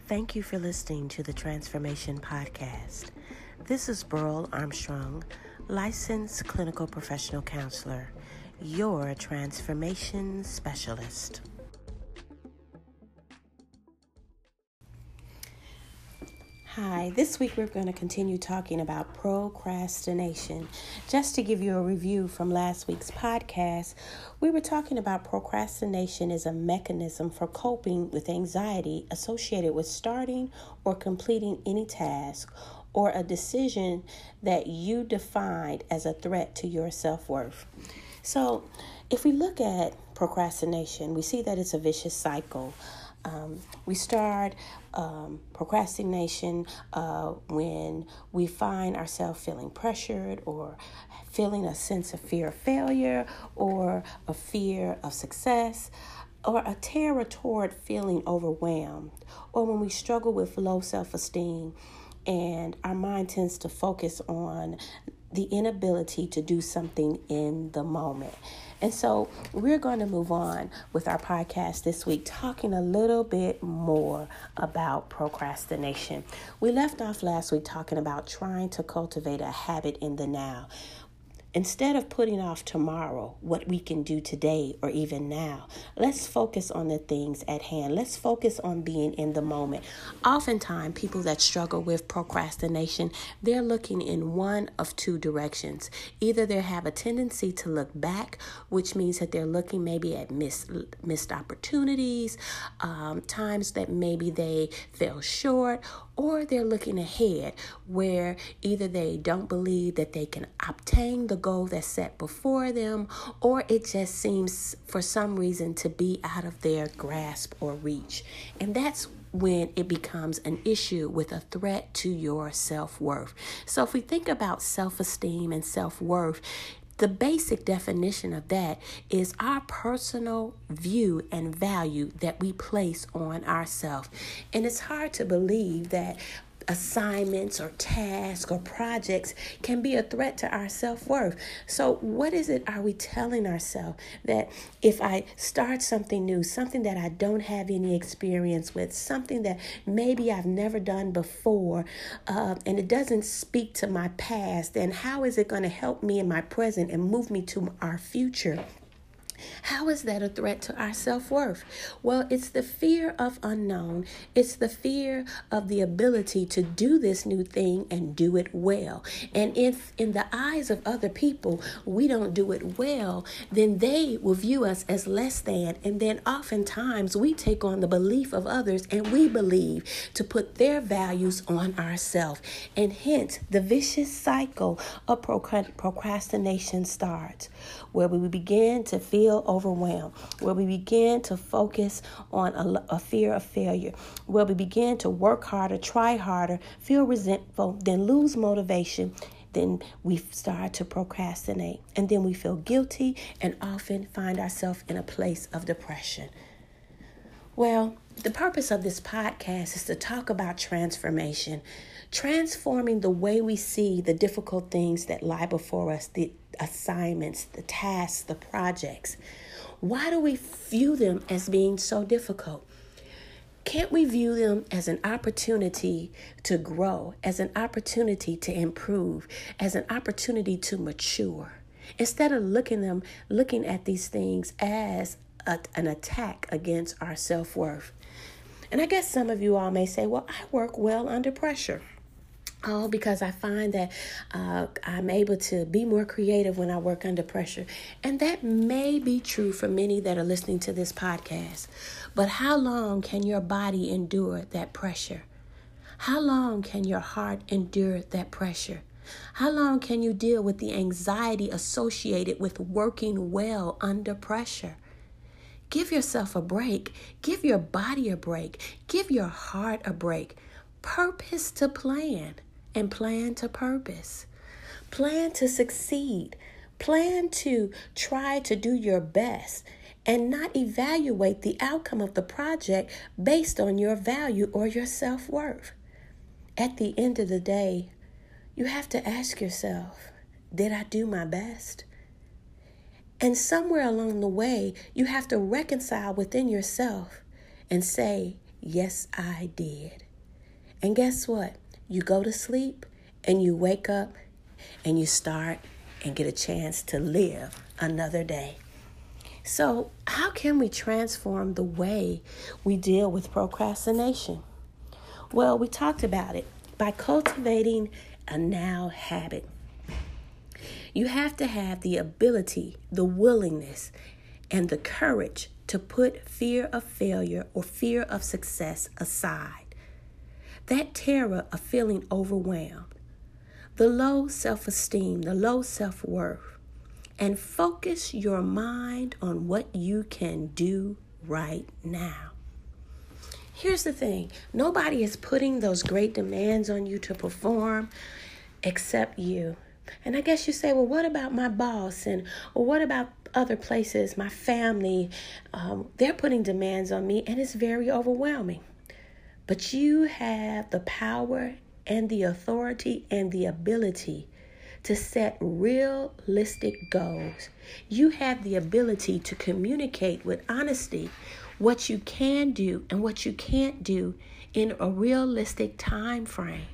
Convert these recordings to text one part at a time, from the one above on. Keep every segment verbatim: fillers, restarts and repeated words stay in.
Thank you for listening to the Transformation Podcast. This is Burl Armstrong, licensed clinical professional counselor, your transformation specialist. Hi, this week we're going to continue talking about procrastination. Just to give you a review from last week's podcast, we were talking about procrastination as a mechanism for coping with anxiety associated with starting or completing any task or a decision that you defined as a threat to your self-worth. So if we look at procrastination, we see that it's a vicious cycle. Um, we start um, procrastination uh, when we find ourselves feeling pressured or feeling a sense of fear of failure or a fear of success or a terror toward feeling overwhelmed, or when we struggle with low self-esteem and our mind tends to focus on the inability to do something in the moment. And so we're going to move on with our podcast this week, talking a little bit more about procrastination. We left off last week talking about trying to cultivate a habit in the now. Instead of putting off tomorrow what we can do today or even now, let's focus on the things at hand. Let's focus on being in the moment. Oftentimes, people that struggle with procrastination, they're looking in one of two directions. Either they have a tendency to look back, which means that they're looking maybe at missed, missed opportunities, um, times that maybe they fell short, or they're looking ahead where either they don't believe that they can obtain the goal that's set before them, or it just seems for some reason to be out of their grasp or reach. And that's when it becomes an issue with a threat to your self-worth. So if we think about self-esteem and self-worth, the basic definition of that is our personal view and value that we place on ourselves. And it's hard to believe that assignments or tasks or projects can be a threat to our self-worth. So what is it are we telling ourselves? That if I start something new, something that I don't have any experience with, something that maybe I've never done before, uh, and it doesn't speak to my past, then how is it going to help me in my present and move me to our future? How is that a threat to our self-worth? Well, it's the fear of unknown. It's the fear of the ability to do this new thing and do it well. And if in the eyes of other people, we don't do it well, then they will view us as less than. And then oftentimes we take on the belief of others and we believe to put their values on ourselves. And hence the vicious cycle of procrastination starts, where we begin to feel overwhelmed, where we begin to focus on a, a fear of failure, where we begin to work harder, try harder, feel resentful, then lose motivation. Then we start to procrastinate, and then we feel guilty and often find ourselves in a place of depression. Well, the purpose of this podcast is to talk about transformation, transforming the way we see the difficult things that lie before us, the assignments, the tasks, the projects. Why do we view them as being so difficult? Can't we view them as an opportunity to grow, as an opportunity to improve, as an opportunity to mature, instead of looking them, looking at these things as a, an attack against our self-worth? And I guess some of you all may say, well, I work well under pressure. Oh, because I find that uh, I'm able to be more creative when I work under pressure. And that may be true for many that are listening to this podcast. But how long can your body endure that pressure? How long can your heart endure that pressure? How long can you deal with the anxiety associated with working well under pressure? Give yourself a break. Give your body a break. Give your heart a break. Purpose to plan. And plan to purpose. Plan to succeed. Plan to try to do your best and not evaluate the outcome of the project based on your value or your self-worth. At the end of the day, you have to ask yourself, did I do my best? And somewhere along the way, you have to reconcile within yourself and say, Yes, I did. And guess what? You go to sleep and you wake up and you start and get a chance to live another day. So how can we transform the way we deal with procrastination? Well, we talked about it by cultivating a now habit. You have to have the ability, the willingness, and the courage to put fear of failure or fear of success aside. That terror of feeling overwhelmed, the low self-esteem, the low self-worth, and focus your mind on what you can do right now. Here's the thing. Nobody is putting those great demands on you to perform except you. And I guess you say, well, what about my boss? And well, what about other places, my family? Um, they're putting demands on me, and it's very overwhelming. But you have the power and the authority and the ability to set realistic goals. You have the ability to communicate with honesty what you can do and what you can't do in a realistic time frame.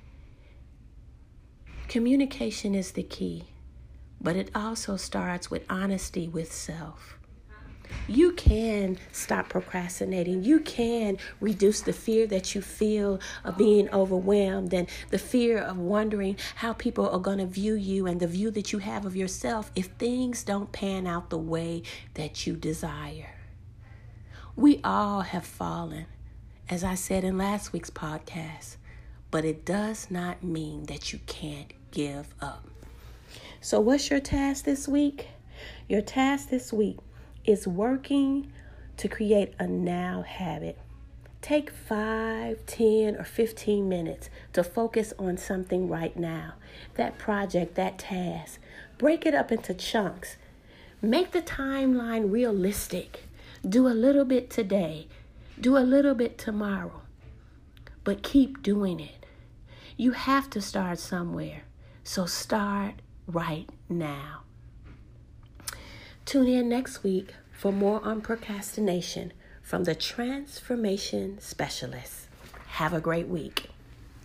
Communication is the key, but it also starts with honesty with self. You can stop procrastinating. You can reduce the fear that you feel of being overwhelmed and the fear of wondering how people are going to view you and the view that you have of yourself if things don't pan out the way that you desire. We all have fallen, as I said in last week's podcast, but it does not mean that you can't give up. So what's your task this week? Your task this week is working to create a now habit. Take five, ten, or fifteen minutes to focus on something right now. That project, that task. Break it up into chunks. Make the timeline realistic. Do a little bit today. Do a little bit tomorrow. But keep doing it. You have to start somewhere. So start right now. Tune in next week for more on procrastination from the Transformation Specialist. Have a great week.